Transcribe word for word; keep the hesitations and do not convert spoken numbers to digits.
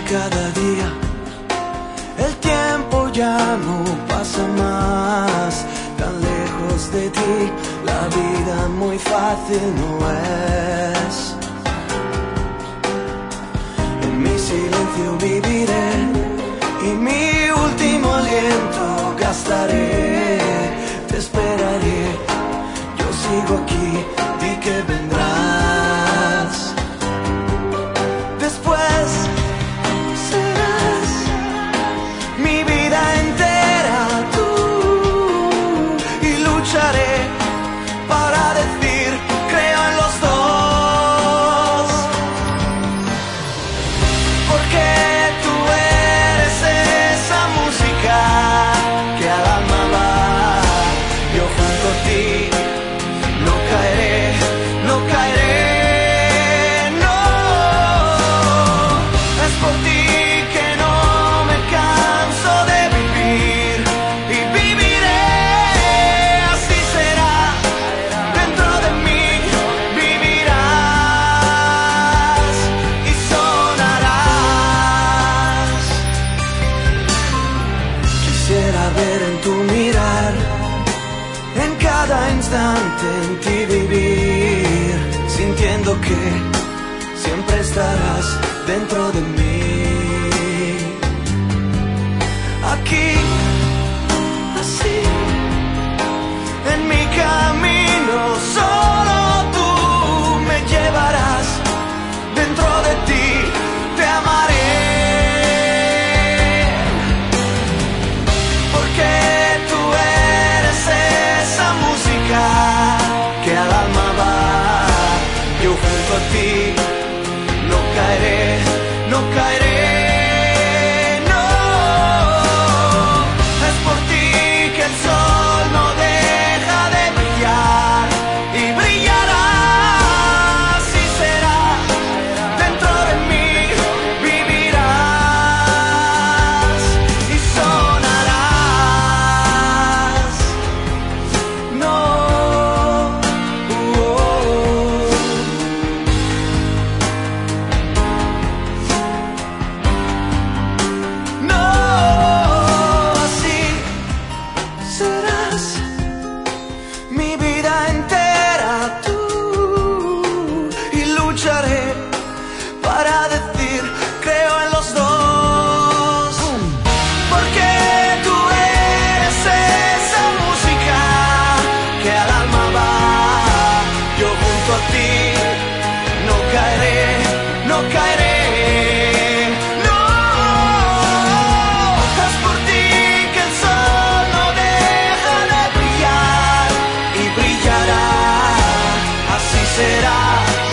cada día. El tiempo ya no pasa más, tan lejos de ti, la vida muy fácil no es. En mi silencio viviré y mi último aliento gastaré. Te esperaré, yo sigo aquí, di que vendrás. Después serás mi vida entera tú, y lucharé para decir creo en los dos, porque tú eres esa música que al alma va. Yo junto a ti no caeré, no caeré, no. Es por ti que no me canso de vivir y viviré. Así será, dentro de mí vivirás y sonarás. Quisiera ver en tu mirar, en cada instante en ti vivir, sintiendo que siempre estarás dentro de mí. Aquí, así, en mi camino, solo tú me llevarás. Dentro de ti te amaré, porque tú eres esa música que al alma va. Yo junto a ti no caeré, no caeré, no. Es por ti que el sol no deja de brillar y brillará. Así será, dentro de mí vivirás y sonarás. No, uh, no, así serás mi vida entera tú, y lucharé para decir creo en los dos, porque tú eres esa música que al alma va. Yo junto a ti no caeré, no caeré, no. Es por ti que el sol no deja de brillar y brillará. Así será,